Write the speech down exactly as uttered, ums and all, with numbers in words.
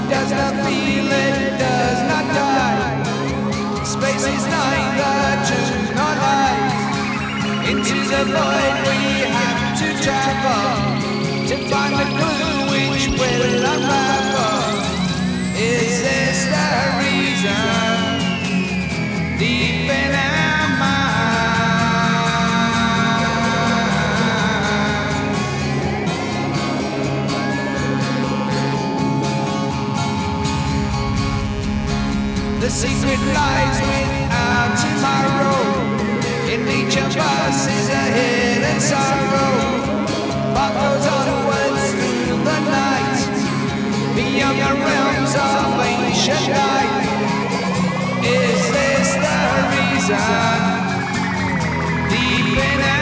does not feel, it does not die. Space is neither truth nor lies. Into the void we have to travel to find the clue which will unravel. Is this the reason? Deep in our mind, the secret lies without tomorrow. In each of us is a hidden sorrow. What goes onwards through the night, beyond the realms of ancient light. Is this the reason? Deep in our